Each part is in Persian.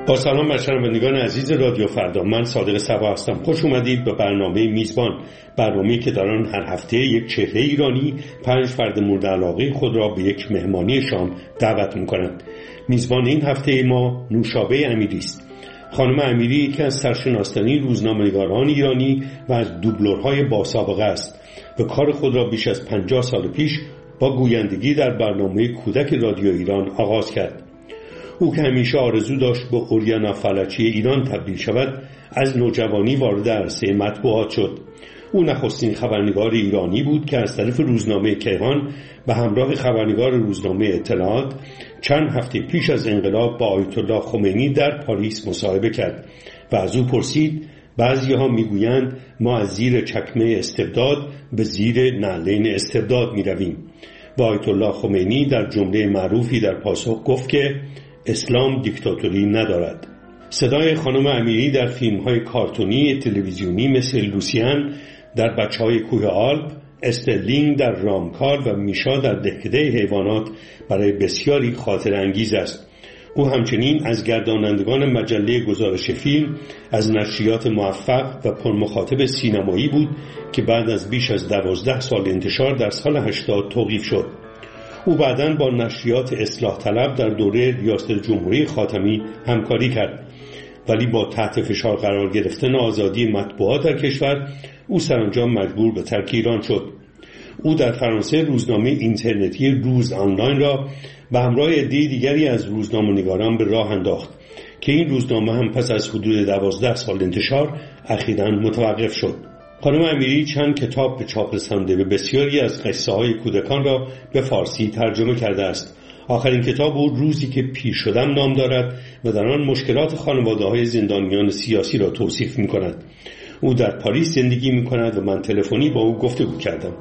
با سلام بر شنوندگان عزیز رادیو فردا، من صادق صبا هستم. خوش اومدید به برنامه میزبان، برنامه‌ای که در آن هر هفته یک چهره ایرانی 5 فرد مورد علاقه خود را به یک مهمانی شام دعوت می‌کنند. میزبان این هفته ما نوشابه امیری است. خانم امیری یکی از سرشناستنی روزنامه‌نگاران ایرانی و از دوبلورهای باسابقه است و کار خود را بیش از 50 سال پیش با گویندگی در برنامه کودک رادیو ایران آغاز کرد. او که همیشه آرزو داشت به اوریانا فلچی ایران تبدیل شود، از نوجوانی وارد عرصه مطبوعات شد. او نخستین خبرنگار ایرانی بود که از طرف روزنامه کیهان به همراه خبرنگار روزنامه اطلاعات چند هفته پیش از انقلاب با آیت الله خمینی در پاریس مصاحبه کرد و از او پرسید: بعضی‌ها میگویند ما از زیر چکمه استبداد به زیر نعلین استبداد میرویم و آیت الله خمینی در جمله معروفی در پاسخ گفت که اسلام دیکتاتوری ندارد. صدای خانم امیری در فیلم‌های کارتونی تلویزیونی مثل لوسیان در بچه‌های کوه آلپ، استرلینگ در رامکار و میشا در دهکده حیوانات برای بسیاری خاطر انگیز است. او همچنین از گردانندگان مجله گزارش فیلم، از نشریات موفق و پرمخاطب سینمایی بود که بعد از بیش از 12 سال انتشار در سال 80 توقیف شد. او بعداً با نشریات اصلاح طلب در دوره ریاست جمهوری خاتمی همکاری کرد، ولی با تحت فشار قرار گرفتن آزادی مطبوعات در کشور او سرانجام مجبور به ترک ایران شد. او در فرانسه روزنامه اینترنتی روز آنلاین را به همراه عده دیگری از روزنامه‌نگاران به راه انداخت که این روزنامه هم پس از حدود 12 سال انتشار اخیراً متوقف شد. خانم امیری چند کتاب به چاپ رسانده و بسیاری از قصه‌های کودکان را به فارسی ترجمه کرده است. آخرین کتاب او روزی که پیر شدم نام دارد و در آن مشکلات خانواده‌های زندانیان سیاسی را توصیف می‌کند. او در پاریس زندگی می‌کند و من تلفنی با او گفتگو کردم.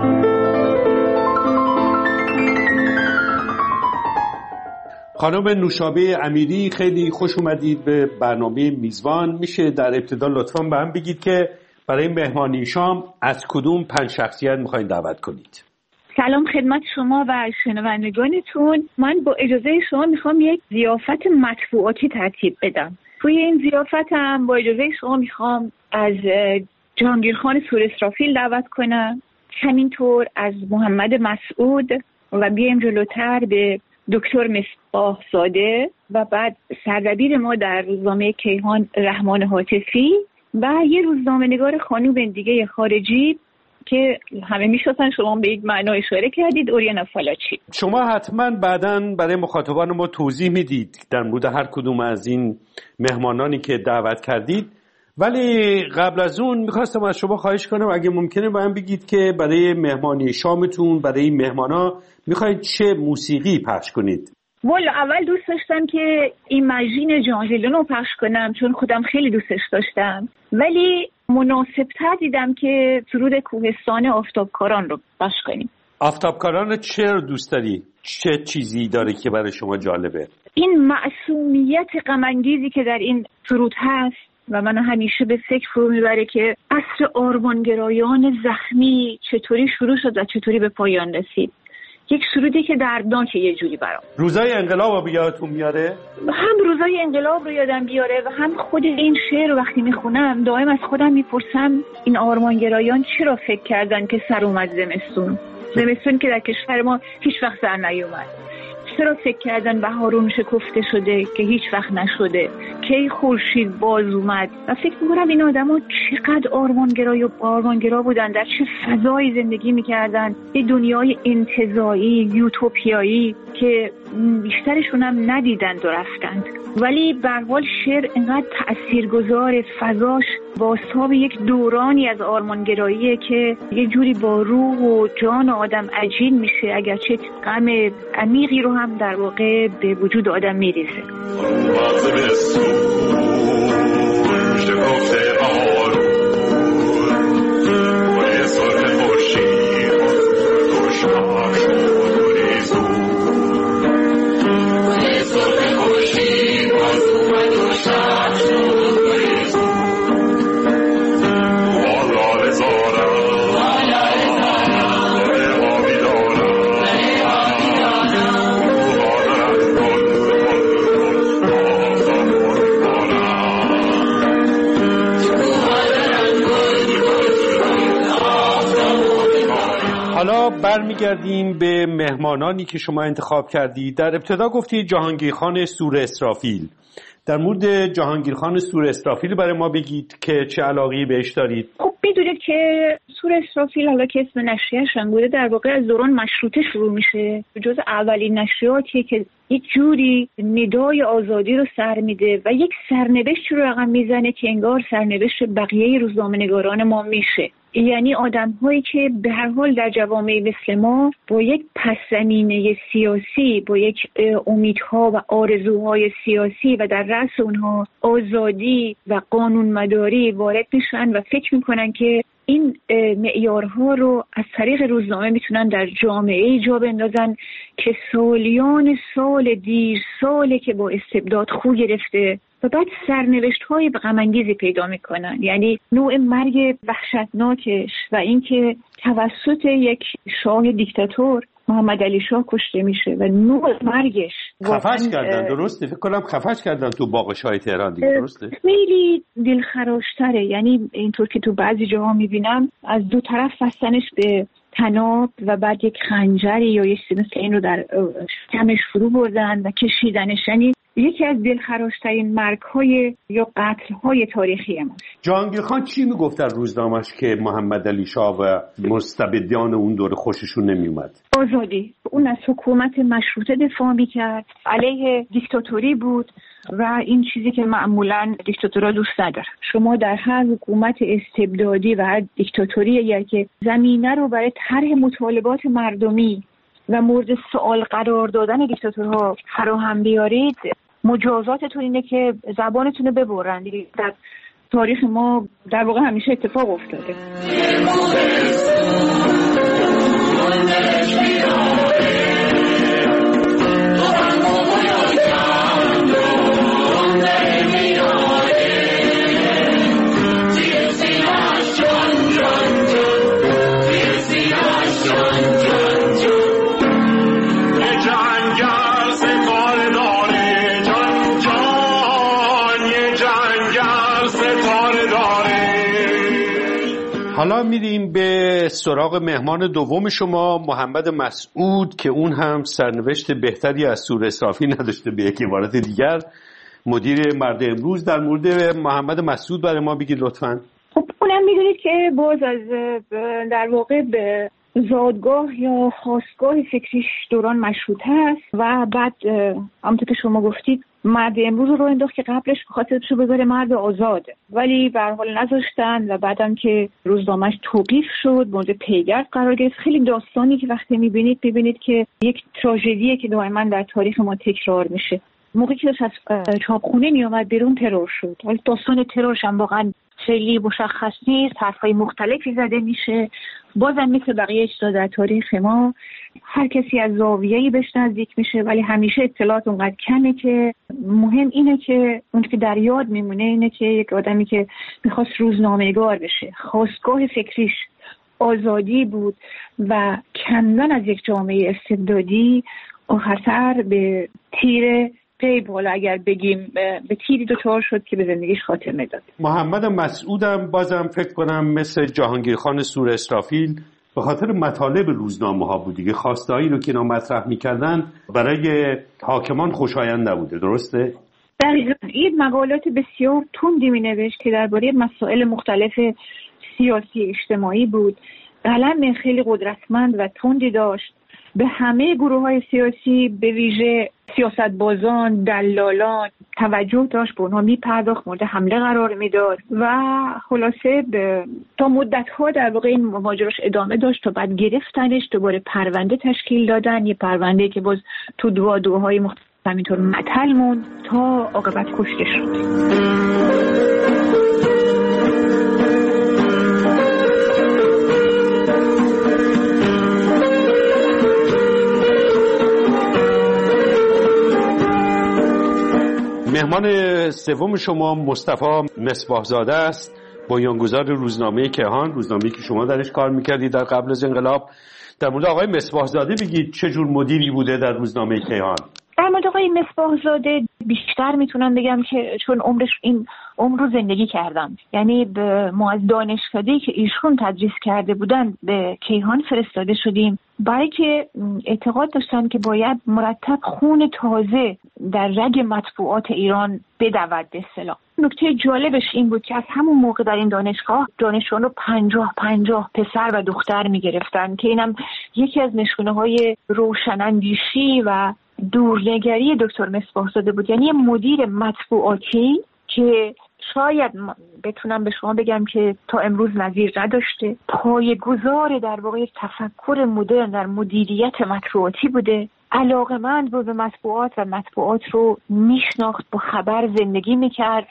خانم نوشابه امیری، خیلی خوش اومدید به برنامه میزبان. میشه در ابتدا لطفاً به هم بگید که برای مهمانی شام از کدوم 5 شخصیت میخواین دعوت کنید؟ سلام خدمت شما و شنوندگانتون. من با اجازه شما میخوام یک ضیافت مطبوعاتی ترتیب بدم. توی این ضیافتم با اجازه شما میخوام از جهانگیرخان سوراسرافیل دعوت کنم، همینطور از محمد مسعود و بیایم جلوتر به دکتر مصباح زاده و بعد سردبیر ما در روزنامه کیهان رحمان هاتفی و یه روزنامه‌نگار خانوم دیگه خارجی که همه میشناسن، شما به یک معنی اشاره کردید، اوریانا فلچی. شما حتما بعداً برای مخاطبان ما توضیح میدید در مورد هر کدوم از این مهمانانی که دعوت کردید، ولی قبل از اون میخواستم از شما خواهش کنم اگه ممکنه به من بگید که برای مهمانی شامتون، برای این مهمانا میخواید چه موسیقی پخش کنید؟ والا اول دوست داشتم که این ماژین جان ژلون رو پخش کنم چون خودم خیلی دوستش داشتم، ولی مناسب‌تر دیدم که سرود کوهستان آفتابکاران رو پخش کنیم. آفتابکاران چرا دوست داری؟ چه چیزی داره که برای شما جالبه؟ این معصومیت غم‌انگیزی که در این سرود هست و من همیشه به فکر فرو میبره که عصر آرمانگرایان زخمی چطوری شروع شد و چطوری به پایان رسید. یک سرودی که دردناکه یه جوری برام. روزای انقلاب رو یادتون میاره؟ هم روزای انقلاب رو یادم بیاره و هم خود این شعر رو وقتی میخونم دائم از خودم میپرسم این آرمانگرایان چرا فکر کردن که سر اومد زمستون که در کشور ما هیچ وقت سر نیومد. چرا فکر کردن بهارون شکفته شده که هیچ وقت نشده، کی خورشید باز اومد. و فکر میکنم این آدما چقدر آرمانگرا بودن، در چه فضایی زندگی میکردن، یه دنیای انتزاعی یوتوپیایی که بیشترشون هم ندیدند و رفتند. ولی به هر حال شعر اینقدر تاثیرگذار، فضاش بازتاب یک دورانی از آرمانگراییه که یه جوری با روح و جان آدم عجین میشه، اگرچه غم عمیقی رو هم در واقع به وجود آدم میریزه. برمیگردیم به مهمانانی که شما انتخاب کردید. در ابتدا گفتید جهانگیرخان سور اسرافیل. در مورد جهانگیرخان سور اسرافیل برای ما بگید که چه علاقه‌ای بهش دارید. خب بدونید که سور اسرافیل، حالا که اسم نشریه‌اش هم بوده، در واقع از دوران مشروطه شروع میشه. جز اولین نشریاتیه که یک جوری ندای آزادی رو سر میده و یک سرنوشت رو رقم میزنه که انگار سرنوشت بقیه روزنامه‌نگاران ما میشه. یعنی آدم‌هایی که به هر حال در جوامع مثل ما با یک پس‌زمینه سیاسی، با یک امیدها و آرزوهای سیاسی و در رأس اونها آزادی و قانونمداری وارد میشن و فکر میکنن که این معیارها رو از طریق روزنامه میتونن در جامعه جا بندازن که سالیان سال دیر ساله که با استبداد خو گرفته و بعد سرنوشت‌های غم‌انگیزی پیدا میکنن. یعنی نوع مرگ وحشتناکش و اینکه توسط یک شاه دیکتاتور محمد علی شاه کشته میشه و نوع مرگش خفش کردن. درسته؟ فکر کنم خفش کردن تو باغچه‌های تهران دیگه. درسته؟ خیلی دلخراش‌تره. یعنی اینطور که تو بعضی جاها میبینم از دو طرف بستنش به طناب و بعد یک خنجری یا یک چیزی مثل این رو در شکمش فرو بردن و کشیدنش. یعنی یکی از دلخراش‌ترین مرگ‌های یا قتل‌های تاریخی ماست. جهانگیرخان چی میگفت در روزنامه‌اش که محمد علی شاه و مستبدان اون دور خوششون نمیومد؟ آزادی. اون از حکومت مشروطه دفاع می‌کرد، علیه دیکتاتوری بود و این چیزی که معمولاً دیکتاتورها دوست ندارن. شما در هر حکومت استبدادی و هر دیکتاتوری که زمینه رو برای طرح مطالبات مردمی و مورد سوال قرار دادن دیکتاتورها فراهم بیارید، مجازاتتون اینه که زبانتون رو ببرن. دیگه در تاریخ ما در واقع همیشه اتفاق افتاده. حالا میریم به سراغ مهمان دوم شما، محمد مسعود، که اون هم سرنوشت بهتری از سور اسرافیل نداشته. به یک عبارت دیگر مدیر مرد امروز. در مورد محمد مسعود برای ما بگید لطفاً. خب اونم میدونید که باز از در واقع به زادگاه یا خاستگاه فکریش دوران مشروطه است و بعد همونطور که شما گفتید مرد امروز رو انداخت که قبلش خاطرش رو بذاره مرد آزاد، ولی به هر حال نذاشتن و بعدم که روزنامه‌اش توقیف شد مورد پیگرد قرار گرفت. خیلی داستانی که وقتی میبینید که یک تراژدیه که دائما در تاریخ ما تکرار میشه. موقعی که از چاپخونه میومد بیرون ترور شد، ولی داستان ترورش هم واقعا خیلی مشخص نیست، حرفای مختلفی زده میشه. بازم مثل بقیه چیزا در تاریخ ما هر کسی از زاویه‌ای بهش نزدیک میشه، ولی همیشه اطلاعات اونقدر کمه که مهم اینه که اون که در یاد میمونه اینه که یک آدمی که میخواست روزنامه‌نگار بشه، خواستگاه فکریش آزادی بود و کندن از یک جامعه استبدادی آخرتر به تیر غیب، حالا اگر بگیم به تیری دچار شد که به زندگیش خاتمه داد. محمد مسعودم بازم فکر کنم مثل جهانگیرخان سور اسرافیل به خاطر مطالب روزنامه ها بود دیگه. خواستهایی رو که اینا مطرح میکردن برای حاکمان خوشایند نبوده. درسته؟ دقیقاً. این مقالات بسیار تندی مینوشت که درباره مسائل مختلف سیاسی اجتماعی بود. قلم خیلی قدرتمند و تندی داشت. به همه گروه‌های سیاسی به ویژه سیاست‌بازان، دلالان توجه داشت، به اونها میپرداخت، مورد حمله قرار میداد و خلاصه تا مدت‌ها در واقع این ماجراش ادامه داشت تا بعد گرفتنش، دوباره پرونده تشکیل دادن، یه پرونده که باز تو دعاهای مختلف همینطور معطل موند تا عاقبت کشته شد. مهمان سوم شما مصطفی مصباح‌زاده است، بنیانگذار روزنامه کیهان، روزنامه‌ای که شما درش کار می‌کردید در قبل از انقلاب. در مورد آقای مصباح‌زاده بگید چه جور مدیری بوده در روزنامه کیهان؟ در مورد آقای مصباح‌زاده بیشتر میتونم بگم که چون این عمر رو زندگی کردم، یعنی ما از دانشکده‌ای که ایشون تدریس کرده بودن به کیهان فرستاده شدیم برای که اعتقاد داشتن که باید مرتب خون تازه در رگ مطبوعات ایران بدود به اصطلاح. نکته جالبش این بود که از همون موقع در این دانشگاه دانشجویان رو 50 پسر و دختر می‌گرفتن که اینم یکی از نشونه‌های روشن‌اندیشی و دورنگری دکتر مصباح‌زاده بود. یعنی مدیر مطبوعاتی که شاید بتونم به شما بگم که تا امروز نظیر نداشته، پایه‌گذار در واقع تفکر مدرن در مدیریت مطبوعاتی بوده، علاقه‌مند بود به مطبوعات و مطبوعات رو میشناخت، با خبر زندگی میکرد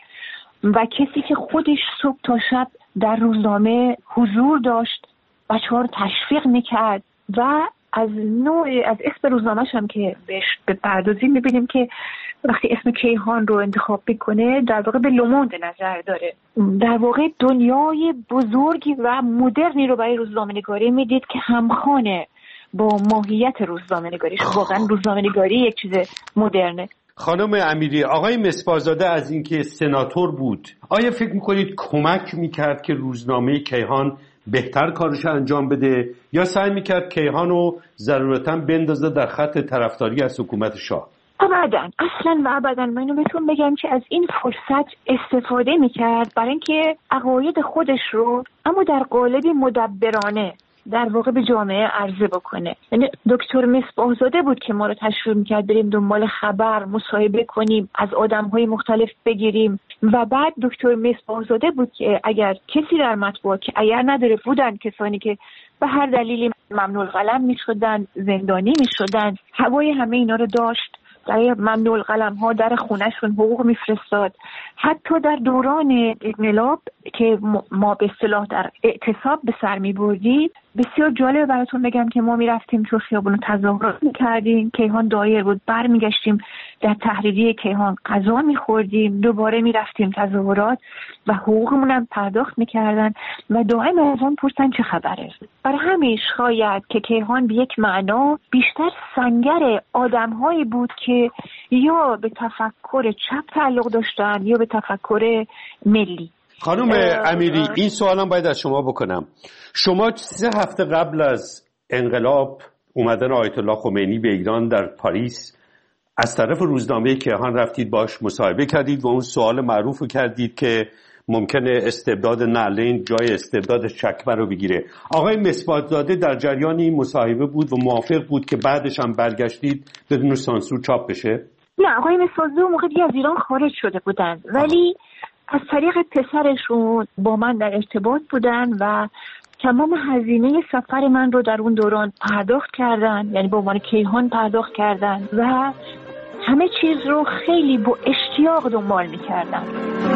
و کسی که خودش صبح تا شب در روزنامه حضور داشت، بچه‌ها رو تشویق میکرد و از اسم روزنامه‌ش هم که بهش بپردازیم می‌بینیم که وقتی اسم کیهان رو انتخاب میکنه در واقع به لوموند نظر داره. در واقع دنیای بزرگی و مدرنی رو برای روزنامه‌نگاری میدید که همخوانه با ماهیت روزنامه‌نگاریش. واقعا روزنامه‌نگاری یک چیز مدرنه. خانم امیری، آقای مصباح‌زاده از اینکه سناتور بود، آیا فکر میکنید کمک میکرد که روزنامه کیهان بهتر کارش انجام بده یا سعی میکرد کیهان رو ضرورتاً بندازه در خط طرفداری از حکومت شاه؟ ابداً، اصلاً و ابداً. من اینو بهتون بگم که از این فرصت استفاده میکرد برای اینکه عقاید خودش رو اما در قالبی مدبرانه در واقع به جامعه عرضه بکنه. یعنی دکتر مصباح‌زاده بود که ما رو تشویق میکرد بریم دنبال خبر، مصاحبه کنیم، از آدم‌های مختلف بگیریم و بعد دکتر مصباح‌زاده بود که اگر کسی در مطبوعات که اگر نداره، بودن کسانی که به هر دلیلی ممنوع القلم میشدن، زندانی میشدن، هوای همه اینا رو داشت، در ممنوع القلم ها در خونهشون حقوق میفرستاد. حتی در دوران انقلاب که ما به اصطلاح در اعتصاب به سر میبردیم، بسیار جالب براتون بگم که ما میرفتیم تو خیابون تظاهرات میکردیم، کیهان دایر بود، برمیگشتیم در تحریریه کیهان غذا میخوردیم، دوباره میرفتیم تظاهرات و حقوقمون هم پرداخت میکردن و دائم از اون پرسن چه خبره. برای همین شاید که کیهان به یک معنا بیشتر سنگر آدم‌هایی بود که یا به تفکر چپ تعلق داشتن یا به تفکر ملی. خانم امیری، این سوالم باید از شما بکنم. شما 3 هفته قبل از انقلاب اومدن آیت الله خمینی به ایران در پاریس از طرف روزنامه کیهان رفتید باش مصاحبه کردید و اون سوال معروف کردید که ممکنه استبداد نعلین جای استبداد چکمه رو بگیره. آقای مصباح‌زاده در جریان این مصاحبه بود و موافق بود که بعدش هم برگشتید بدون سانسور چاپ بشه؟ نه، آقای مصباح‌زاده اون موقع دیگه از ایران خارج شده بودن، ولی از طریق پسرشون با من در ارتباط بودن و تمام هزینه سفر من رو در اون دوران پرداخت کردن، یعنی به عنوان کیهان پرداخت کردن و همه چیز رو خیلی با اشتیاق دنبال می‌کردن.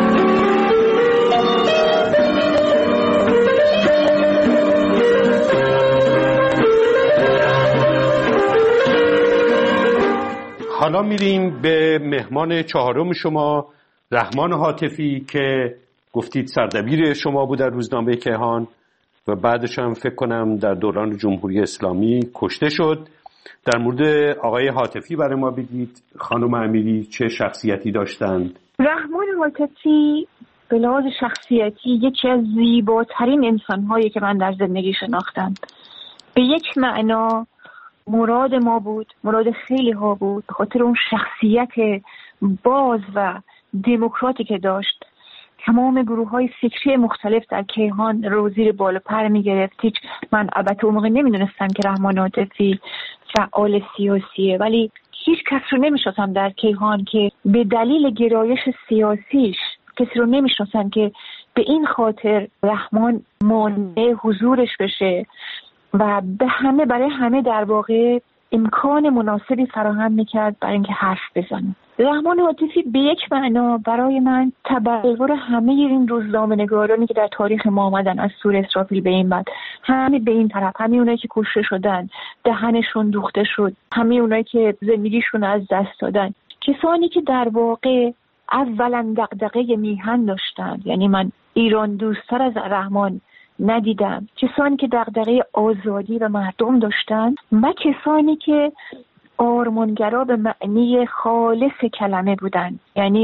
حالا میریم به مهمان 4 شما، رحمان هاتفی، که گفتید سردبیر شما بود در روزنامه کیهان و بعدش هم فکر کنم در دوران جمهوری اسلامی کشته شد. در مورد آقای هاتفی برای ما بگید خانم امیری چه شخصیتی داشتند؟ رحمان هاتفی به لحاظ شخصیتی یکی از زیباترین انسان‌هایی که من در زندگی شناختم. به یک معنا مراد ما بود، مراد خیلی ها بود، به خاطر اون شخصیت باز و دموکراتی که داشت. تمام گروه‌های فکری مختلف در کیهان رو زیر بال و پر می‌گرفت. من البته اون موقع نمی‌دونستم که رحمان هاتفی فعال سیاسیه، ولی هیچ کس رو نمی‌شناسم در کیهان که به دلیل گرایش سیاسیش کسی رو نمی‌شناسن که به این خاطر رحمان مانع حضورش بشه و برای همه در واقع امکان مناسبی فراهم میکرد برای اینکه حرف بزنه. رحمان هاتفی به یک معنا برای من تبلور همه این روزنامه‌نگارانی که در تاریخ ما آمدن، از سور اسرافیل به این بعد، همه به این طرف، همه اونایی که کشته شدن، دهنشون دوخته شد، همه اونایی که زندگیشون از دست دادن، کسانی که در واقع اولا دغدغه میهن داشتن، یعنی من ایران دوستتر از رحمان ندیدم، کسانی که دغدغه آزادی و مردم داشتن و کسانی که آرمانگرا به معنی خالص کلمه بودن، یعنی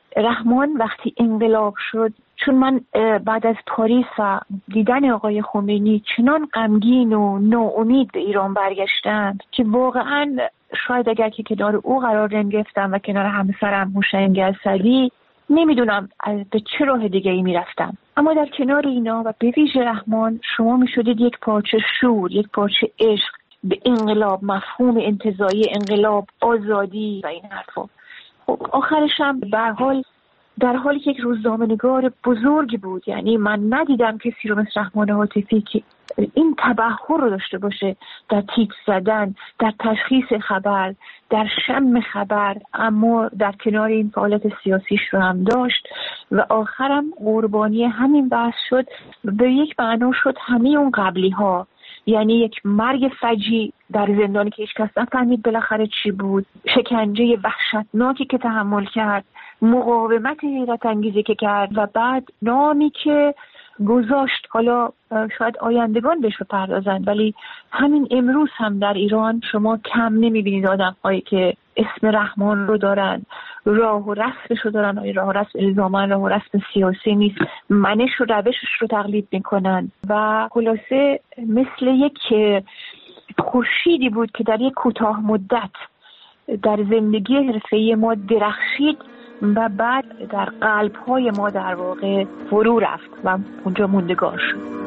رحمان وقتی انقلاب شد، چون من بعد از پاریس و دیدن آقای خمینی چنان غمگین و ناامید به ایران برگشتم که واقعا شاید اگر که کنار او قرار نمی‌گرفتم و کنار همسرم هوشنگ اسدی نمیدونم به چه راه دیگه ای میرفتم. اما در کنار اینا و به ویژه رحمان شما میشدید یک پارچه شور، یک پارچه عشق به انقلاب، مفهوم انتزاعی انقلاب، آزادی و این حرفا. خب آخرش هم در حالی که یک روزنامه‌نگار بزرگی بود، یعنی من ندیدم کسی رو مثل رحمان حاتفی که این تبحر رو داشته باشه در تیتر زدن، در تشخیص خبر، در شم خبر، اما در کنار این فعالیت سیاسیش رو هم داشت و آخرم قربانی همین بحث شد. به یک معنا شد همه اون قبلی ها، یعنی یک مرگ فجیع در زندانی که هیچ کس نفهمید بالاخره چی بود، شکنجه وحشتناکی که تحمل کرد، مقاومت حیرت انگیزی که کرد و بعد نامی که گذاشت. حالا شاید آیندگان بهش بپردازند، ولی همین امروز هم در ایران شما کم نمیبینید آدم هایی که اسم رحمان رو دارن، راه و رسمش رو دارن. راه و رسم الزاما راه و رسم سیاسی نیست، منش و روشش رو تقلید میکنن و خلاصه مثل یک خورشیدی بود که در یک کوتاه مدت در زندگی حرفه‌ای ما درخشید و بعد در قلب‌های ما در واقع فرو رفت و اونجا موندگار شد.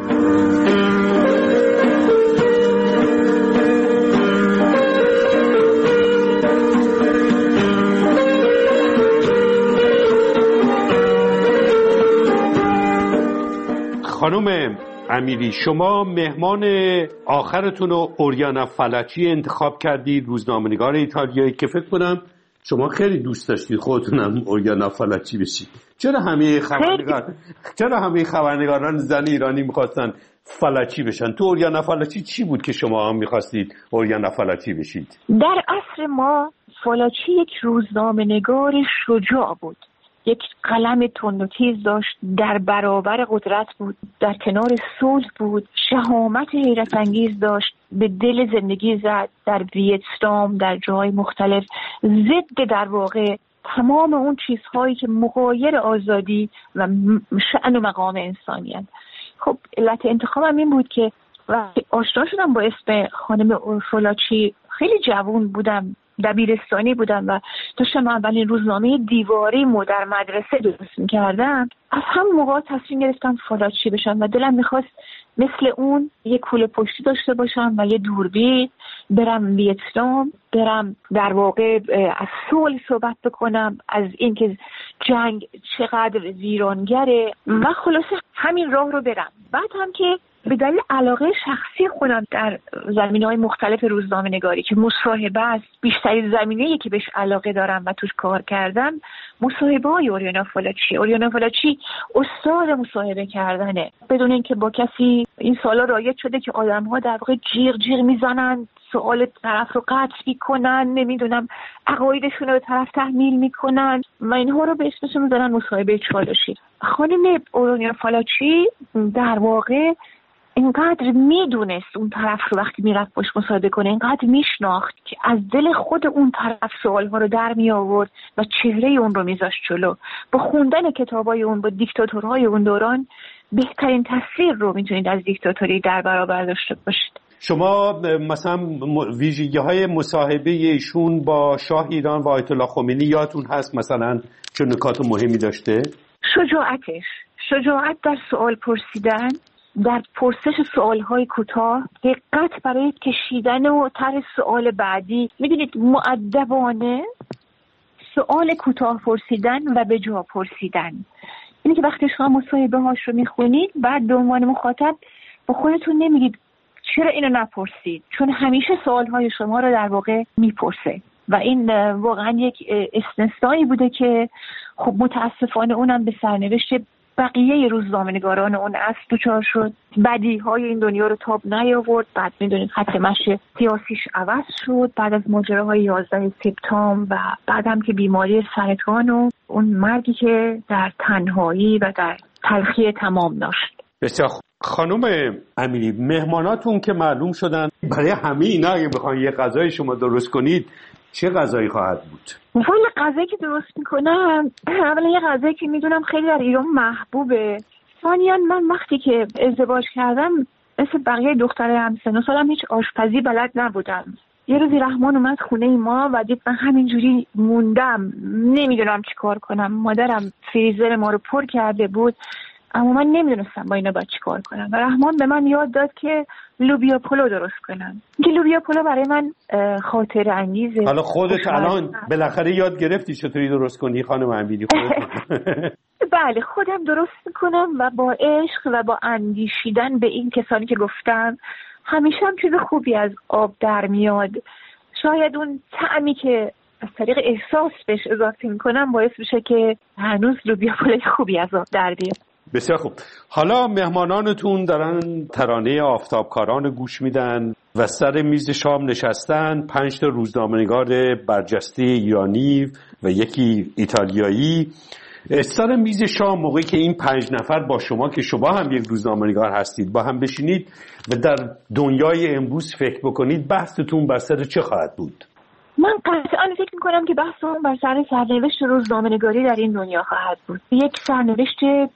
خانم امیری، شما مهمان آخرتون رو اوریانا فلچی انتخاب کردید، روزنامه‌نگار ایتالیایی که فکر کنم شما خیلی دوست داشتید خودتونم اوریانا فلچی بشید. چرا همه خبرنگاران زن ایرانی می‌خواستن فلچی بشن؟ تو اوریانا فلچی چی بود که شما هم می‌خواستید اوریانا فلچی بشید؟ در عصر ما فلچی یک روزنامه‌نگار شجاع بود، یک قلم تند و تیز داشت، در برابر قدرت بود، در کنار صلح بود، شهامت حیرت انگیز داشت، به دل زندگی زد، در ویتنام، در جای مختلف، ضد در واقع تمام اون چیزهایی که مغایر آزادی و شأن و مقام انسانیت. خب علت انتخابم این بود که وقتی آشنا شدم با اسم خانم فلچی خیلی جوان بودم، دبیرستانی بودم و داشتم اولین روزنامه دیواریمو در مدرسه درست می‌کردم. از همون موقع تصمیم گرفتم فلچی بشم و دلم می‌خواست مثل اون یک کوله پشتی داشته باشم و یه دوربین، برم ویتنام، برم در واقع از صلح صحبت بکنم، از اینکه جنگ چقدر ویرانگره و خلاصه همین راه رو برم. بعد هم که به دلیل علاقه شخصی خودم در زمینه‌های مختلف روزنامه‌نگاری که مصاحبه است، بیشترین زمینه‌ای که بهش علاقه دارم و توش کار کردم مصاحبه‌های اوریانا فلچی. اوریانا فلچی استاد مصاحبه کردنه، بدون اینکه با کسی. این سالا رایج شده که آدم‌ها در واقع جیغ جیغ میزنن، سوال طرف رو قطع میکنن، نمیدونم عقایدشون رو به طرف تحمیل میکنن و اینها رو به اسمشون میذارن مصاحبه چالشی. خانم اوریانا فلچی در واقع اینقدر میدونست اون طرف رو وقتی میرفت باش مصاحبه کنه، اینقدر میشناخت که از دل خود اون طرف سوالها رو در می آورد و چهره اون رو میذاشت جلو. با خوندن کتابای اون، با دیکتاتورهای اون دوران بهترین تصویر رو میتونید از دیکتاتوری در برابر داشته باشید. شما مثلا ویژگی‌های مصاحبه ایشون با شاه ایران و آیت الله خمینی یادتون هست مثلا چه نکات مهمی داشته؟ شجاعت در سوال پرسیدن، در پرسش سوالهای کوتاه، دقت برای کشیدن و طرح سوال بعدی. میدونید مؤدبانه سوال کوتاه پرسیدن و به جا پرسیدن. اینه که وقتی شما مصاحبه هاش رو میخونید بعد به عنوان مخاطب با خودتون نمیگید چرا اینو نپرسید، چون همیشه سوالهای شما رو در واقع میپرسه و این واقعا یک استثنایی بوده که خب متاسفانه اونم به سرنوشت بقیه روزنامه‌نگاران اون اصل دچار شد. بدیهای این دنیا رو تاب نیاورد. بعد میدونید خط مشی سیاسیش عوض شد بعد از ماجراهای 11 سپتامبر و بعدم که بیماری سرطان و اون مرگی که در تنهایی و در تلخی تمام داشت. بسیار خانم امیری، مهماناتون که معلوم شدن، برای همه اینا اگه بخواین یه غذای شما درست کنید چه غذایی خواهد بود؟ والا غذایی که درست میکنم، اولا یه غذایی که میدونم خیلی در ایران محبوبه. ثانیاً من وقتی که ازدواج کردم مثل بقیه دخترای همسن و سالم هیچ آشپزی بلد نبودم. یه روزی رحمان اومد خونه ما و دید من همینجوری موندم، نمیدونم چی کار کنم. مادرم فریزر ما رو پر کرده بود اما من نمیدونستم با اینا باید چی کار کنم و رحمان به من یاد داد که لوبیا پلو درست کنم. که لوبیا پلو برای من خاطر انگیزه. حالا خودت الان بالاخره یاد گرفتی چطوری درست کنی خانم امیری؟ بله خودم درست میکنم و با عشق و با اندیشیدن به این کسانی که گفتم همیشه هم چیز خوبی از آب در میاد. شاید اون طعمی که از طریق احساس بهش اضافه میکنم باعث بشه که هنوز لوبیا پلو خوبی از آب در بیاد. بسیار خوب. حالا مهمانانتون دارن ترانه آفتابکاران گوش میدن و سر میز شام نشستن. 5 تا روزنامه‌نگار برجسته ایرانی و یکی ایتالیایی. سر میز شام موقعی که این 5 نفر با شما که شما هم یک روزنامه‌نگار هستید با هم بشینید و در دنیای امروز فکر بکنید، بحثتون بر سر چه خواهد بود؟ من قطعاً فکر میکنم که بحثمون بر سر سرنوشت روزنامه‌نگاری در این دنیا خواهد بود. یک سرنوشت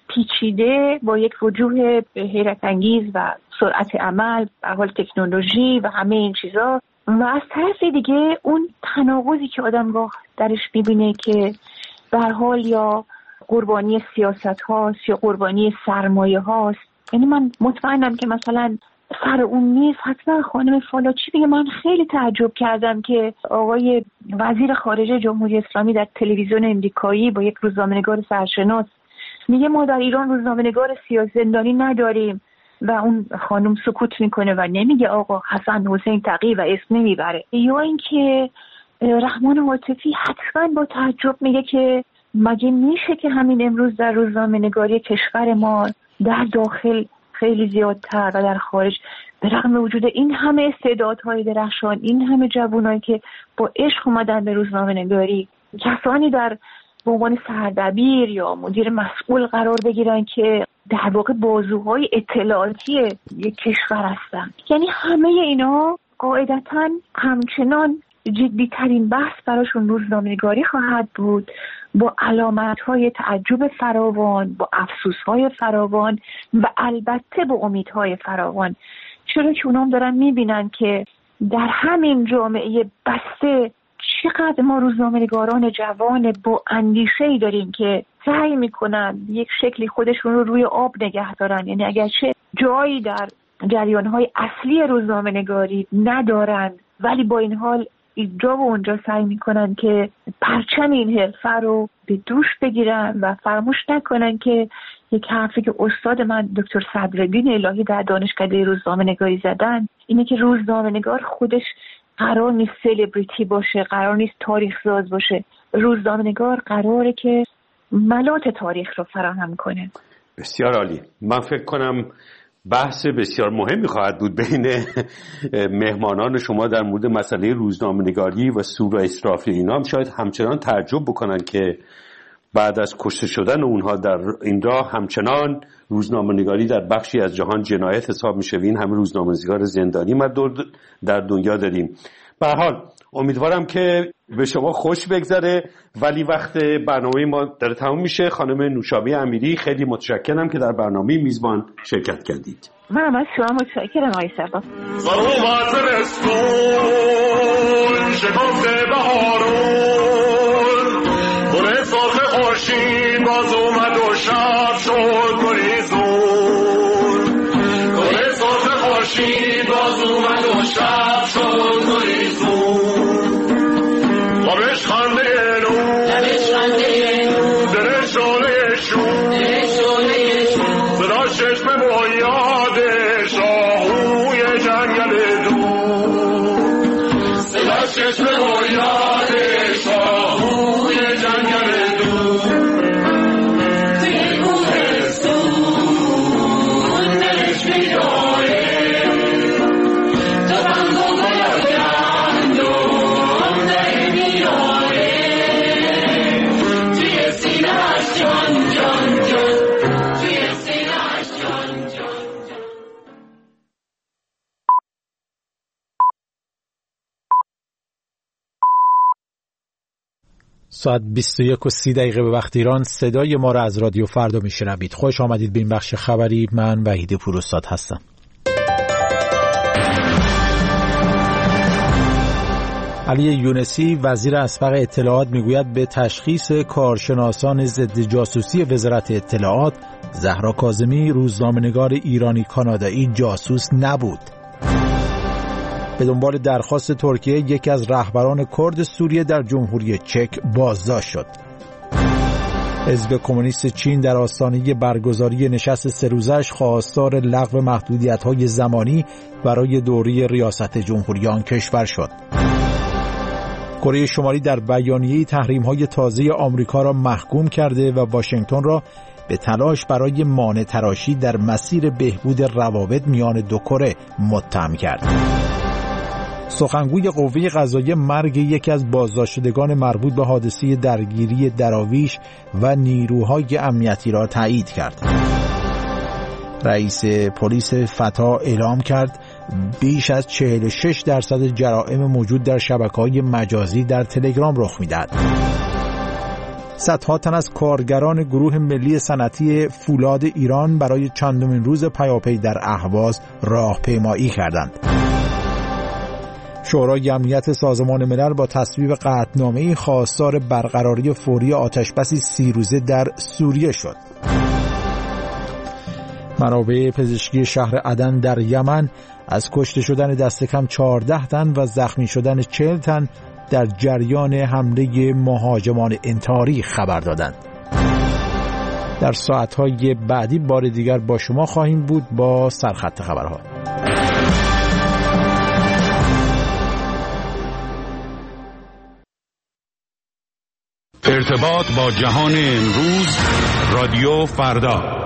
پیچیده با یک وجوه حیرت انگیز و سرعت عمل، به حال تکنولوژی و همه این چیزا، و از طرف دیگه اون تناقضی که آدمگاه درش میبینه که به هر حال یا قربانی سیاست هاست یا قربانی سرمایه هاست. یعنی من مطمئنم که مثلا سر اون میز حتما خانم فالاچی بگه من خیلی تعجب کردم که آقای وزیر خارجه جمهوری اسلامی در تلویزیون امریکایی با یک روزنامه‌نگار سرشناس میگه ما در ایران روزنامه‌نگار سیاسی زندانی نداریم و اون خانم سکوت میکنه و نمیگه آقا حسن حسین تقی و اسم نمیبره. یا اینکه رحمان عاطفی حتما با تعجب میگه که مگه میشه که همین امروز در روزنامه‌نگاری کشور ما در داخل خیلی زیادتر و در خارج به رغم وجود این همه استعدادهای درخشان، این همه جوانایی که با عشق اومدن به روزنامه‌نگاری، کسانی در به عنوان سردبیر یا مدیر مسئول قرار بگیرن که در واقع بازوهای اطلاعاتی یک کشور هستن. یعنی همه اینا قاعدتاً همچنان جدی‌ترین بحث براشون روزنامه‌نگاری خواهد بود، با علامت‌های تعجب فراوان، با افسوس‌های فراوان و البته با امیدهای فراوان. چرا که اونام دارن می‌بینن که در همین جامعه بسته چقدر ما روزنامه‌نگاران جوان با اندیشه‌ای داریم که سعی می‌کنن یک شکلی خودشون رو روی آب نگه دارن. یعنی اگرچه جایی در جریان‌های اصلی روزنامه‌نگاری ندارن ولی با این حال اینجا و اونجا سعی میکنن که پرچم این حرفه رو به دوش بگیرن و فراموش نکنن که یک حرفی که استاد من دکتر صدرالدین الهی در دانشکده روزنامه‌نگاری زدن اینه که روزنامه‌نگار خودش قرار نیست سلبریتی باشه، قرار نیست تاریخ ساز باشه. روزنامه‌نگار قراره که ملات تاریخ رو فراهم کنه. بسیار عالی. من فکر کنم بحث بسیار مهمی خواهد بود بین مهمانان شما در مورد مسئله روزنامه‌نگاری و سور و اسراف اینا. هم شاید همچنان تعجب بکنن که بعد از کشته شدن اونها در این راه همچنان روزنامه‌نگاری در بخشی از جهان جنایت حساب میشه و این همه روزنامه‌نگار زندانی ما در دنیا داریم. به هر حال امیدوارم که به شما خوش بگذره، ولی وقت برنامه ما داره تموم میشه. خانم نوشابه امیری خیلی متشکرم که در برنامه میزبان شرکت کردید. من از شما متشکرم آقای شبا. باز اومد و شب شد گریزون، گل سرخ خورشید باز اومد و شب شد گریزون. لبش خنده نو، دلش شعله شور، صدا چشم بنیاد شاهوی جنگل دور، صدا چشم بنیاد ساعت 21:30 به وقت ایران. صدای ما را از رادیو فردا میشنوید. خوش آمدید به این بخش خبری. من وحید پوراستاد هستم. علی یونسی وزیر اسبق اطلاعات میگوید به تشخیص کارشناسان ضد جاسوسی وزارت اطلاعات زهرا کاظمی روزنامه‌نگار ایرانی کانادایی جاسوس نبود. به دنبال درخواست ترکیه یکی از رهبران کرد سوریه در جمهوری چک بازداشت شد. حزب کمونیست چین در آستانه برگزاری نشست 3 روزش خواستار لغو محدودیت‌های زمانی برای دوره ریاست جمهوری آن کشور شد. کره شمالی در بیانیه‌ای تحریم‌های تازه آمریکا را محکوم کرده و واشنگتن را به تلاش برای مانع تراشی در مسیر بهبود روابط میان دو کره متهم کرد. سخنگوی قوه قضاییه مرگ یکی از بازداشتگان مربوط به حادثه درگیری دراویش و نیروهای امنیتی را تایید کرد. رئیس پلیس فتا اعلام کرد بیش از 46% جرائم موجود در شبکه‌های مجازی در تلگرام رخ می‌دهد. صدها تن از کارگران گروه ملی صنعتی فولاد ایران برای چندمین روز پیاپی در اهواز راهپیمایی کردند. شورای امنیت سازمان ملل با تصویب قطعنامه‌ای خواستار برقراری فوری آتشبسی 30 روزه در سوریه شد. منابع پزشکی شهر عدن در یمن از کشته شدن دست کم 14 تن و زخمی شدن 40 تن در جریان حمله مهاجمان انتحاری خبر دادند. در ساعت‌های بعدی بار دیگر با شما خواهیم بود با سرخط خبرها. ارتباط با جهان امروز، رادیو فردا.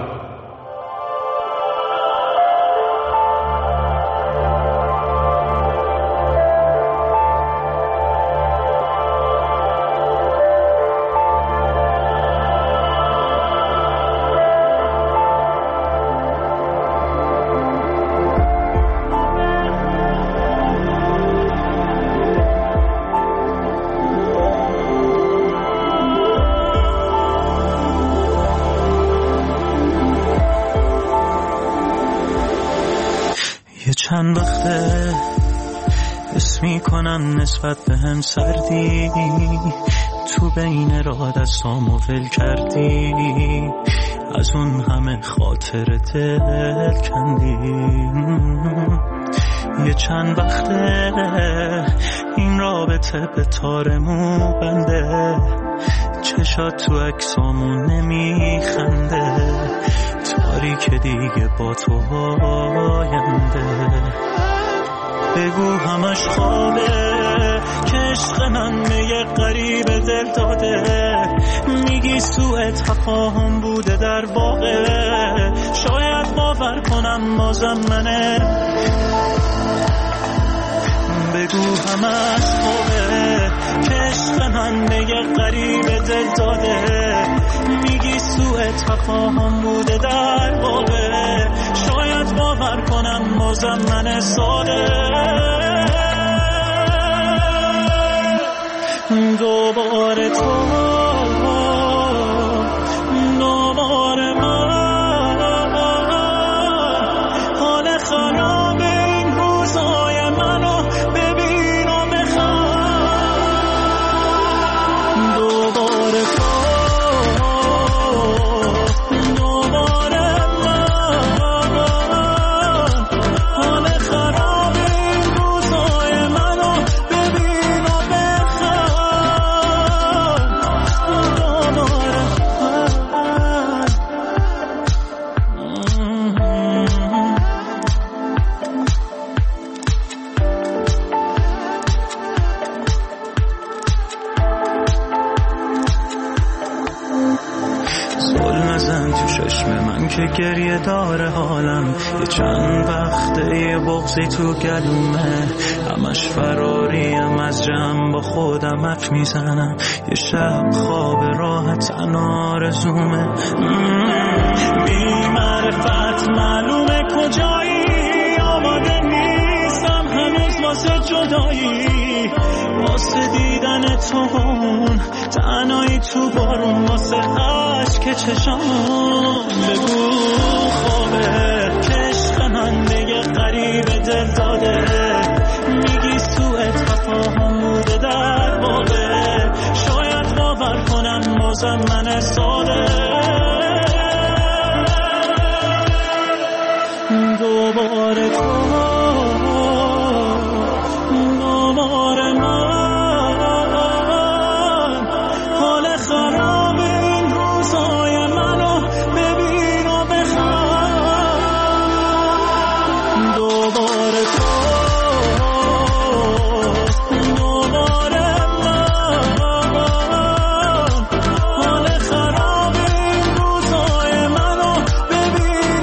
چند وقته حس میکنم نسبت به هم سردی، تو بین راه دستامو ول کردی، از اون همه خاطر دل کندی. یه چند وقته این رابطه به تارمو بنده، چشات تو عکسامون نمیخنده، تاریک دیگه با تو آینده. بگو همش خوابه که عشق من به یه غریب دل داده، میگی سوء تفاهم بوده در واقع، شاید باور کنم بازم منه. بگو همش خوابه که عشق من به یه غریب دل داده، میگی سوء تفاهم بوده در واقع، شاید باور کنم بازم من ساده. دوباره تو، دوباره من، حال خراب این روزای منو ببین و بخوام. دوباره تو، دوباره من، حال خراب این روزای منو ببین و بخوام. دوباره نزن تو چشم من که گریه داره حالم، یه چند وقته یه بغضی تو گلومه، همش فراریم از جمع با خودم حرف میزنم، یه شب خواب راحت آرزومه. بی معرفت معلومه کجایی، آماده نیستم هنوز واسه جدایی، واسه دیدن تو تنهایی تو بارون، واسه عشق چشام. بگو خوابه که عشق من دیگه قریب دل داده، میگی سوء تفاهم بوده در واقع، شاید باور کنم بازم من ساده. دوباره تو دوباره من، حال خراب این روزهای منو ببین و بخوام. دوباره تو دوباره من، حال خراب این روزهای منو ببین و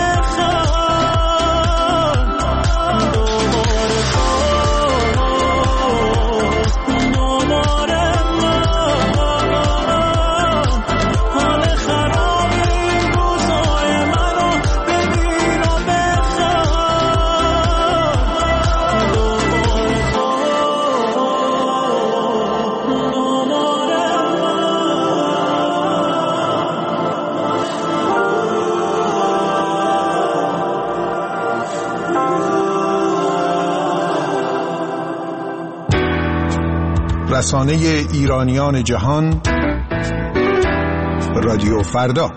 بخوام. دوباره تو دوباره من، حال خراب این روزهای منو ببین و بخوام. دوباره تو رسانه ایرانیان جهان، رادیو فردا.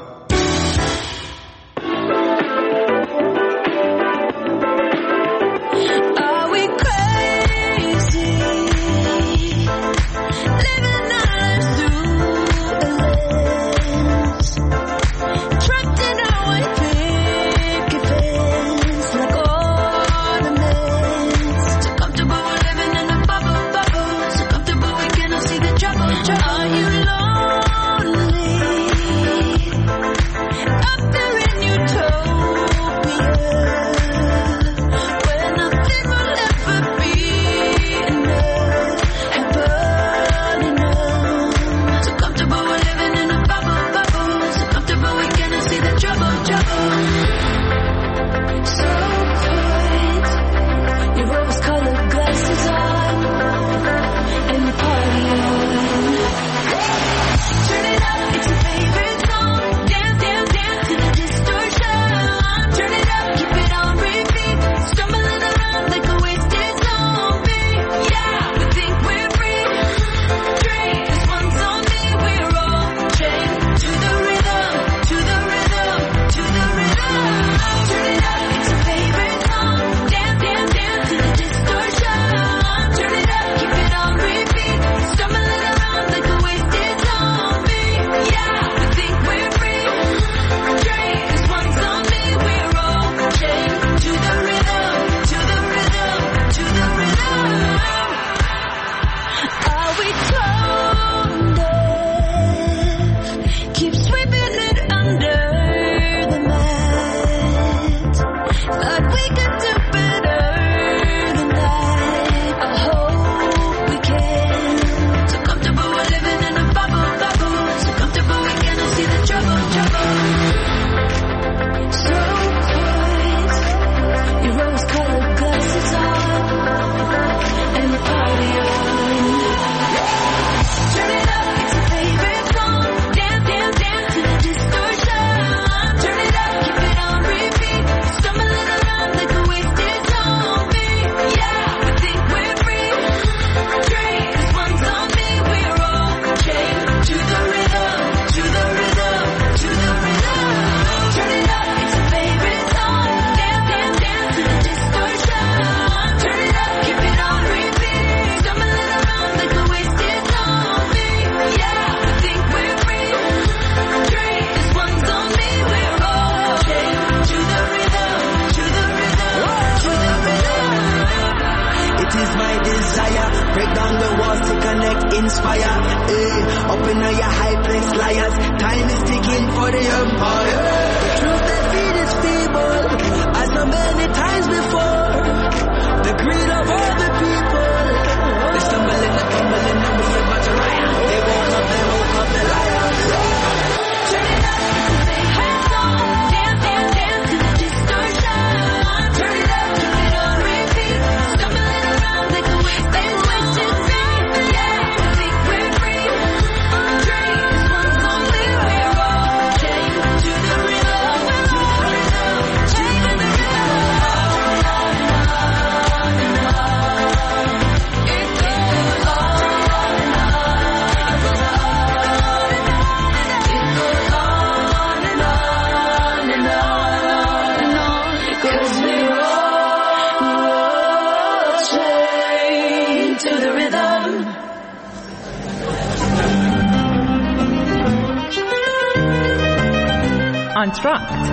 آنتراکت.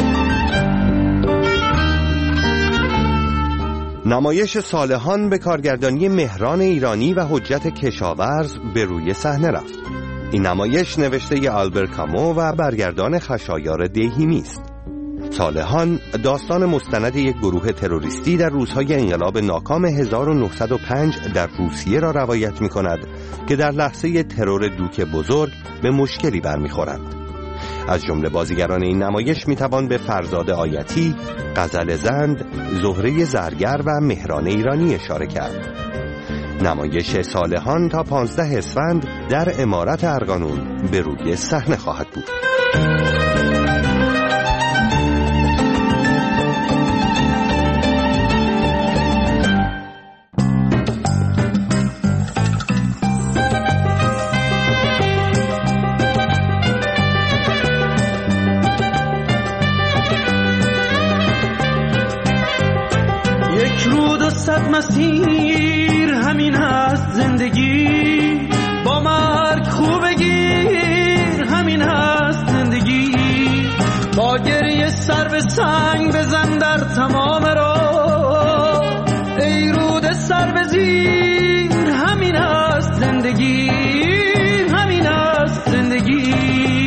نمایش صالحان به کارگردانی مهران ایرانی و حجت کشاورز به روی صحنه رفت. این نمایش نوشته آلبر کامو و برگردان خشایار دیهیمی است. صالحان داستان مستند یک گروه تروریستی در روزهای انقلاب ناکام 1905 در روسیه را روایت می کند که در لحظه ترور دوک بزرگ به مشکلی برمیخورند. از جمله بازیگران این نمایش می توان به فرزاد آیتی، غزل زند، زهره زرگر و مهران ایرانی اشاره کرد. نمایش صالحان تا 15 اسفند در عمارت ارغنون به روی صحنه خواهد بود. مسیر همین هست زندگی، با مرگ خوب گیر همین هست زندگی، با گریه سر به سنگ بزن در تمام راه، ای رود سر به زیر همین هست زندگی، همین هست زندگی.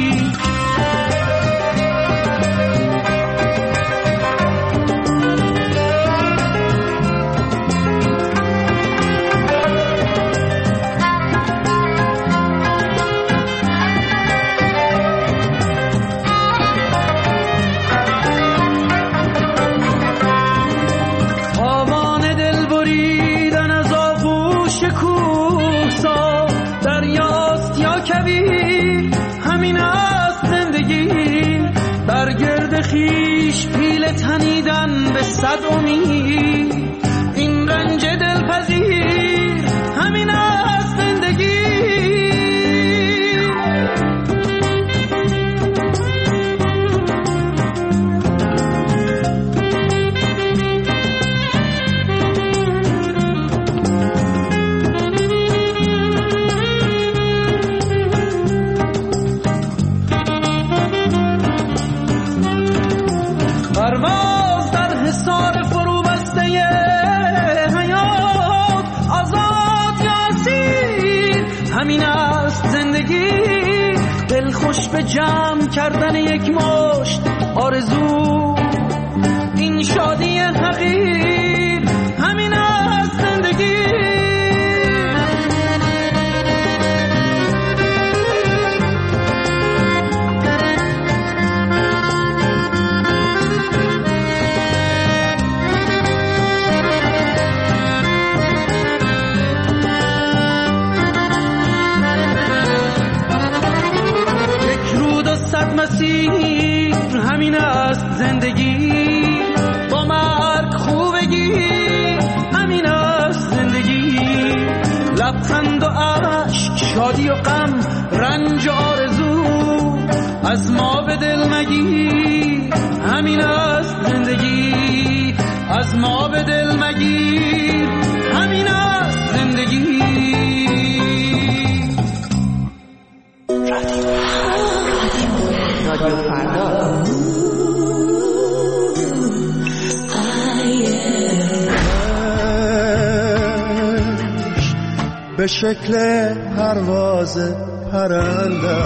خیش پیل تنیدن به صد امید، این رنج دلپذیر همین است زندگی. پرواز در حصار فرو بسته حیات، آزاد یا اسیر همین است زندگی. دل خوش به جمع کردن یک مشت آرزو، این شادی حقیر همین است زندگی. مسیر همین است زندگی، با مرگ خوبگی همین است زندگی. لبخند و عشق، شادی و غم، رنج و آرزو، از ما به دل مگیر همین است زندگی، از ما به دل مگیر همین است زندگی. رادیو فردا. به شکل پرواز پرنده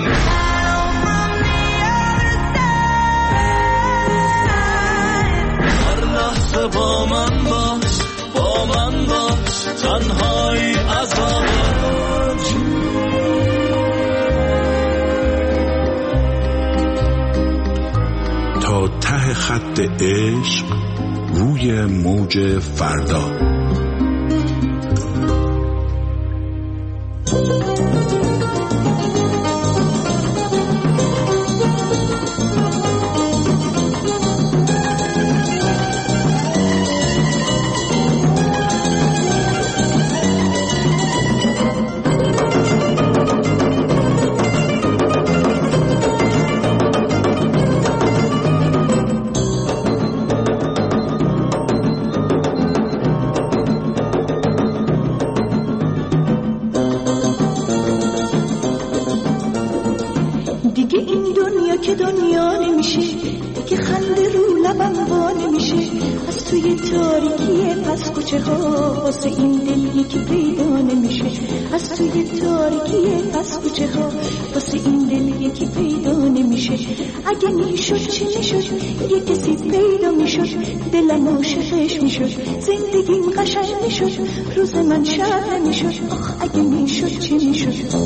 هر لحظه با من باش، با من باش، تنهایی عذاب تا ته خط عشق روی موج فردا. که دنیا نمیشه، دیگه خنده رو لبم وا نمیشه. از توی تاریکی پس کوچه ها واسه این دل یکی پیدا نمیشه. از توی تاریکی پس کوچه ها واسه این دل یکی پیدا نمیشه. اگه میشد چی میشد، یه کسی پیدا میشد، دلم عاشقش میشد، زندگیم قشنگ میشد، روز من شب نمیشد. آخ اگه میشد چی میشد.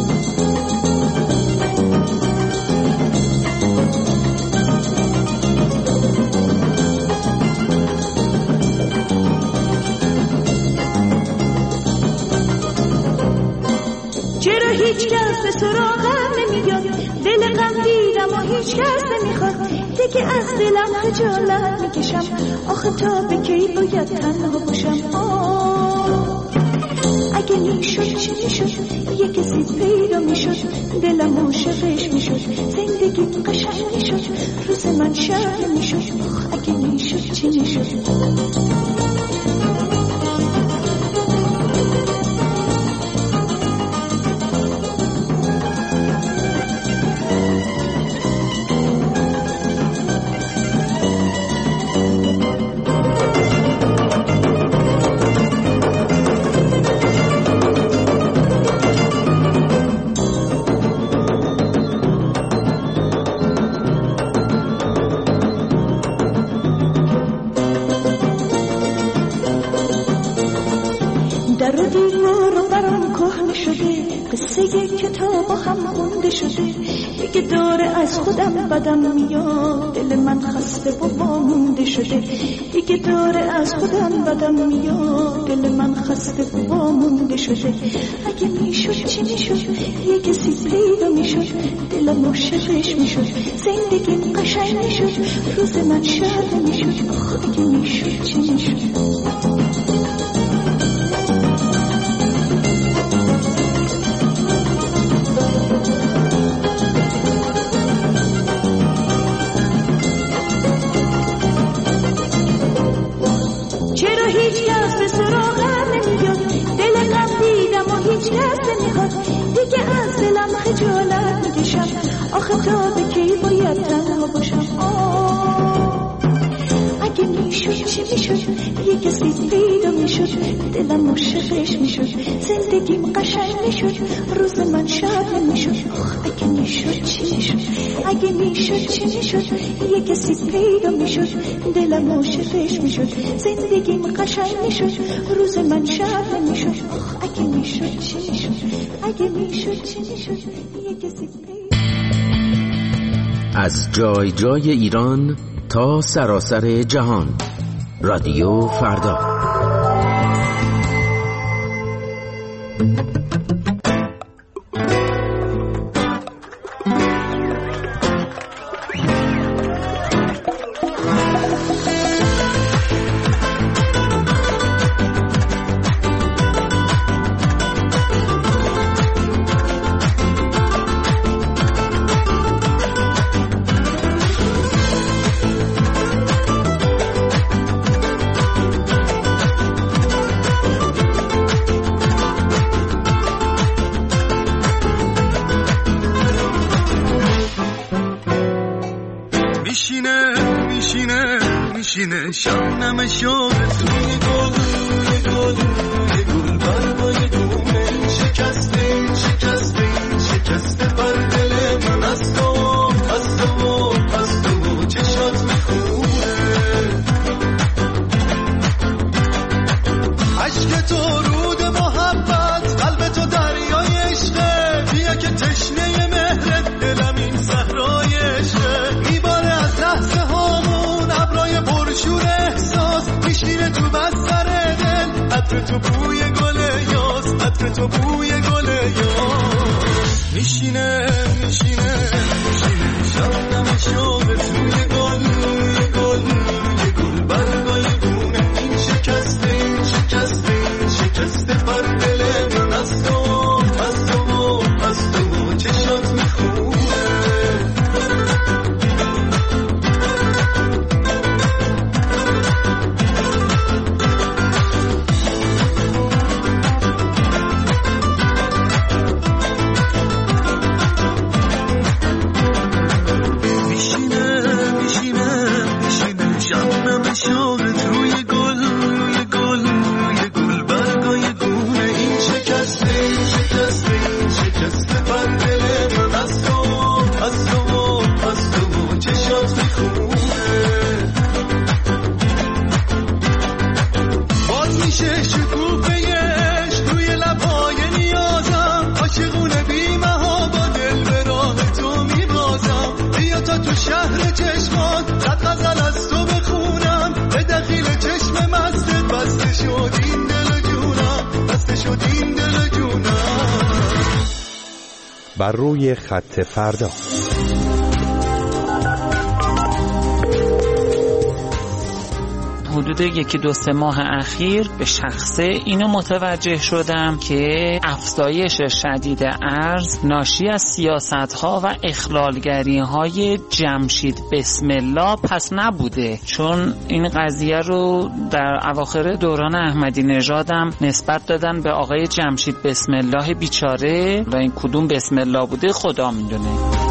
چرا هیچ کس به سراغم نمیاد، دل غم دیدم و هیچ کس نمیخواد، دیگه از دلم خجالت میکشم، آخه تا به کی باید تنها باشم. اگه میشد چی میشد، یه کسی پیدا میشد، دلم عاشقش میشد، زندگی قشنگ میشد، روز من شب میشد. اگه میشد چی میشد. در و دیوار و برام کهنه شده، قصه کتاب هم خونده شده، دیگه داره از خودم بدم میاد، دل من خسته و وامونده شده، دیگه داره از خودم بدم میاد، دل من خسته و وامونده شده. اگه میشد چی میشد، یه کسی پیدا میشد، دلم عاشقش میشد، زندگی قشنگ میشد، روز من شب میشد. اگه میشد چی میشد. خجالت میکشم، آخه تا به کی باید تنها باشم. اگه میشد چی میشد، یه کسی پیدا میشد، دلم عاشقش میشد، زندگیم قشنگ میشد، روز من شب میشد. اگه میشد چی میشد، اگه میشد چی میشد، یه کسی پیدا میشد، دلم عاشقش میشد، زندگیم قشنگ میشد، روز من شب میشد. اگه میشد چی میشد، اگه میشد چی میشد، یه کسی پیدا. از جای جای ایران تا سراسر جهان، رادیو فردا. میشینه شبنم شد توی گل بربای دومه شکسته بر دل من از تو چشات میخونه عشق تو رود محبت قلب تو دریای عشقه بیا که تشنه مهرت دلم این صحرای عشقه میباره از لحظه هامون ابرای پرشور احساس میشینه تو بستر دل عطر تو بوی گل یاس عطر تو بوی گل یاس میشینه شبنم شوق توی گل برگای گونه این شکسته بر دل من از تو چشات میخونه شد این دل جونم، بسته شد این دل جونم. بر روی خط فردا. حدود 1-2 ماه اخیر به شخصه اینو متوجه شدم که افزایش شدید ارز ناشی از سیاست‌ها و اخلالگری‌های جمشید بسم الله پس نبوده، چون این قضیه رو در اواخر دوران احمدی نژادم نسبت دادن به آقای جمشید بسم الله بیچاره و این کدوم بسم الله بوده خدا میدونه.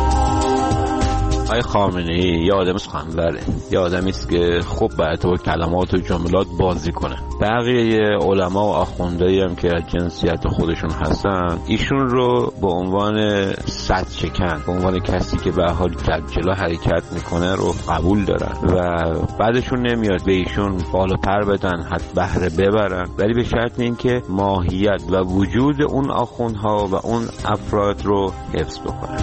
آقای خامنه‌ای یه آدم سخنوره، یه آدمی است که خوب باید با کلمات و جملات بازی کنه. بقیه علما و آخوندایی هم که از جنسیت خودشون هستن ایشون رو به عنوان صد شکن، به عنوان کسی که به حال جلو حرکت میکنه رو قبول دارن و بعدشون نمیاد به ایشون بالا پر بدن، حتی بهره ببرن، ولی به شرط اینکه ماهیت و وجود اون آخوندها و اون افراد رو حفظ بکنن.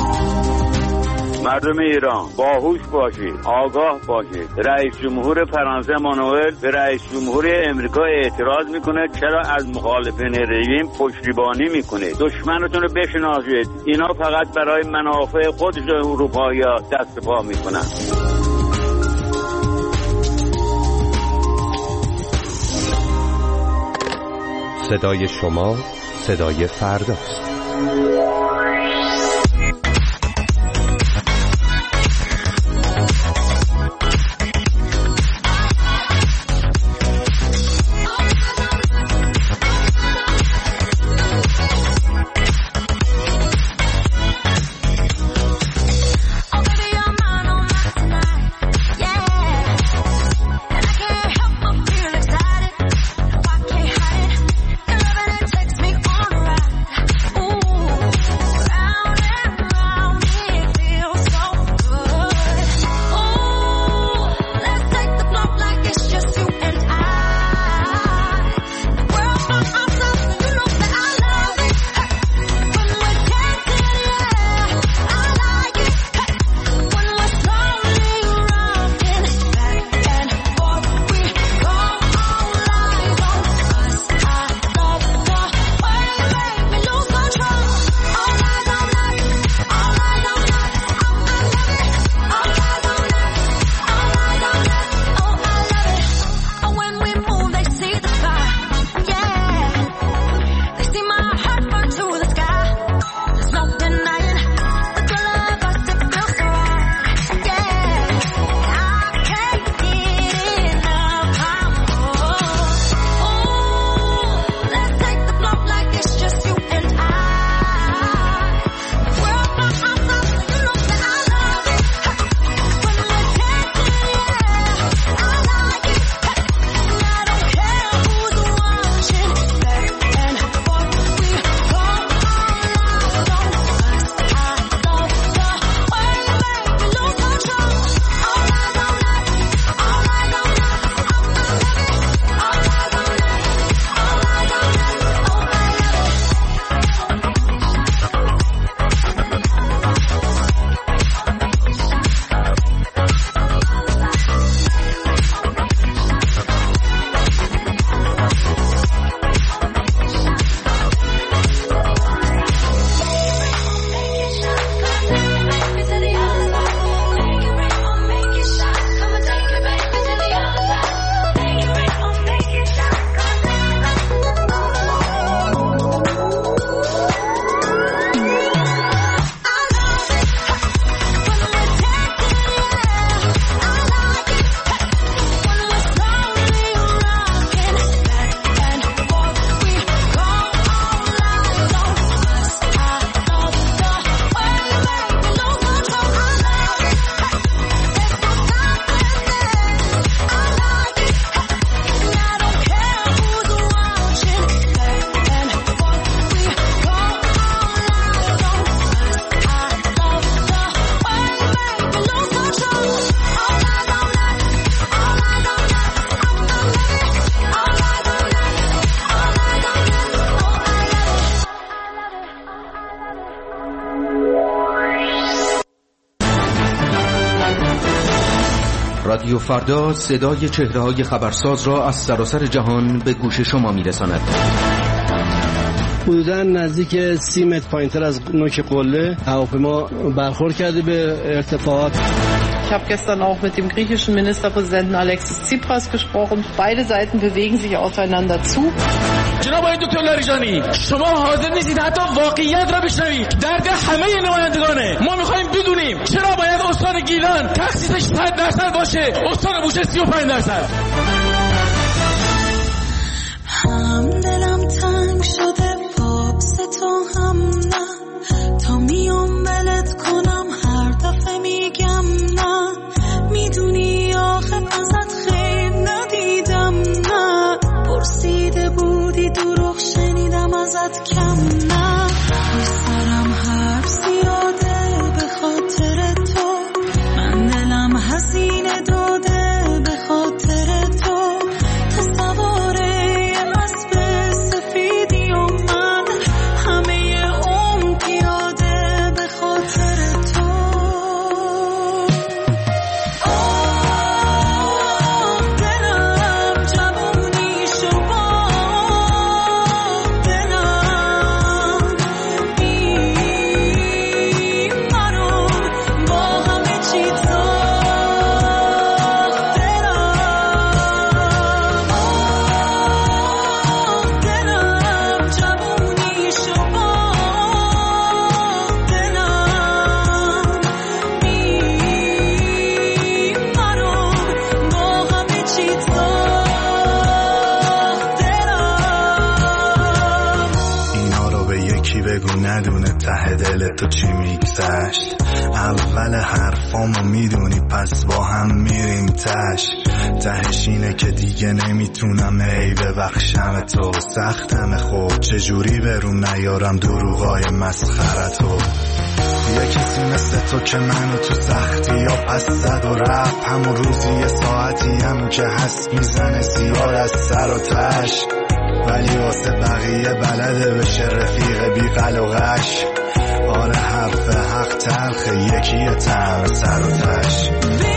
مردم ایران باهوش باشید، آگاه باشید. رئیس جمهور فرانسه مانوئل به رئیس جمهور امریکا اعتراض میکنه چرا از مخالفین رژیم پشتیبانی میکنه. دشمنتون رو بشناسید، اینا فقط برای منافع خودشون اروپایی‌ها دست پا میکنن. صدای شما صدای فرداست. رادیو فردا صدای چهره‌های خبرساز را از سراسر جهان به گوش شما می‌رساند. حدوداً نزدیک 30 متر پایین‌تر از نوک قله هواپیما برخورد کرده به ارتفاعات. Ich habe gestern auch mit dem griechischen Ministerpräsidenten Alexis Tsipras gesprochen. Beide Seiten bewegen sich aufeinander zu. جناب آقای دکتر لاریجانی، شما حاضر نیستید حتی واقعیت را بشنوید. درد همه نمایندگانه. ما می‌خوایم بدونیم چرا باید استان گیلان تخصیصش 100% باشه، استان بوشهر 35%. هم دلم تنگ شده وابسته تو هم نه، تا میام ولت کنم هر دفعه میگم نه، میدونی آخه ازت خیر ندیدم نه، پرسیده بودی دروغ شنیدم ازت کم نه، روی سرم حرف زیاده به خاطر تو، من دلم هزینه داده به خاطر تو، تو سواره اسب سفیدی و من همه عمر پیاده به خاطر تو. دلم جوونی شو با دلم این منو با همه چی دلم جوونی شو با دلم این منو با همه چی اینا رو به یکی بگو ندونه ته دل تو چی میگذشت، اول حرفامو میدونی پس با هم میریم تش، تهش اینه که دیگه نمیتونم ای ببخشم تو، سختم خود چجوری برون نیارم دروغای مسخرتو، یه کسی مثل تو که منو تو سختی یا پس زد و رفت، همون روزی یه ساعتی هم که هست میزنه زیاد از سر و تش، ولی واسه بقیه بلده بشه رفیق بی قل و غش، آره حرف حق تلخه یکی طعم سر و تش.